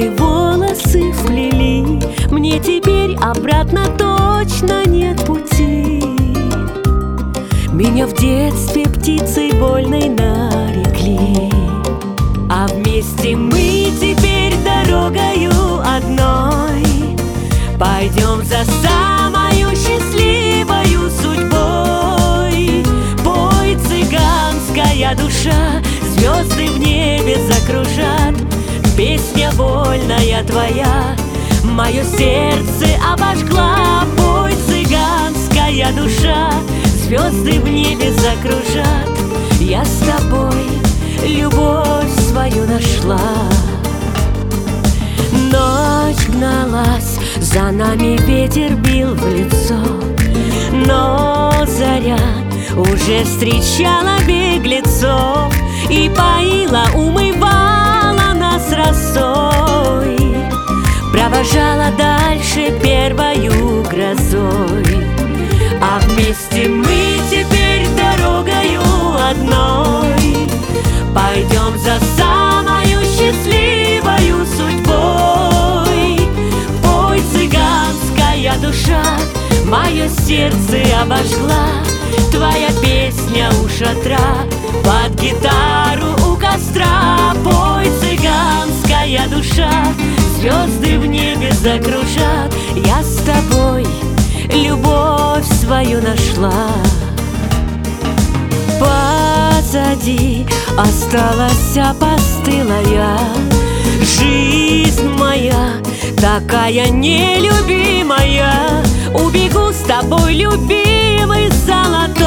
Мои волосы вплели, мне теперь обратно точно нет пути. Меня в детстве птицей вольной нарекли, а вместе мы теперь дорогою одной пойдем за самою счастливою судьбой. Пой, цыганская душа, звезды в небе закружат. Песня вольная твоя мое сердце обожгла. Пой, цыганская душа, звезды в небе закружат. Я с тобой любовь свою нашла. Ночь гналась, за нами ветер бил в лицо, но заря уже встречала беглецов и поила, умывала нас росой, провожала дальше первою грозой. А вместе мы теперь дорогою одной пойдем за самою счастливою судьбой. Пой, цыганская душа, мое сердце обожгла. Твоя песня у шатра, под гитару у костра. Пой, цыганская душа, звезды в небе закружат. Я с тобой любовь свою нашла. Позади осталась опостылая жизнь моя, такая нелюбимая. Убегу с тобой, любимый золотой,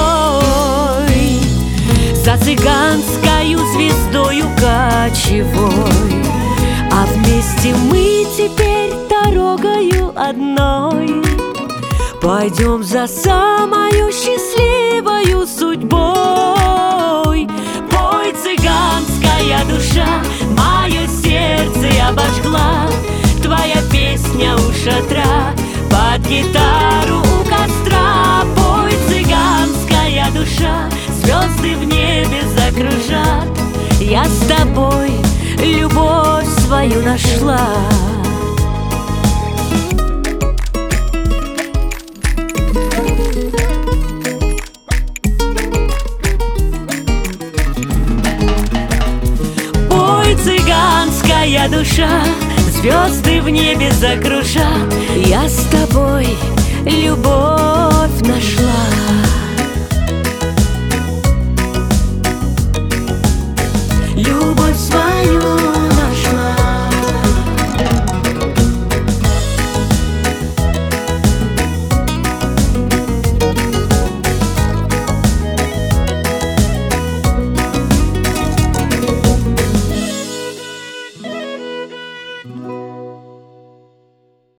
за цыганскою звездою кочевой. А вместе мы теперь дорогою одной пойдем за самою счастливою судьбой. Пой, цыганская душа, мое сердце обожгла. Твоя песня у шатра, под гитару у костра. Пой, цыганская душа, звезды в небе закружат. Я с тобой любовь свою нашла. Цыганская душа, звезды в небе закружат. Я с тобой любовь нашла.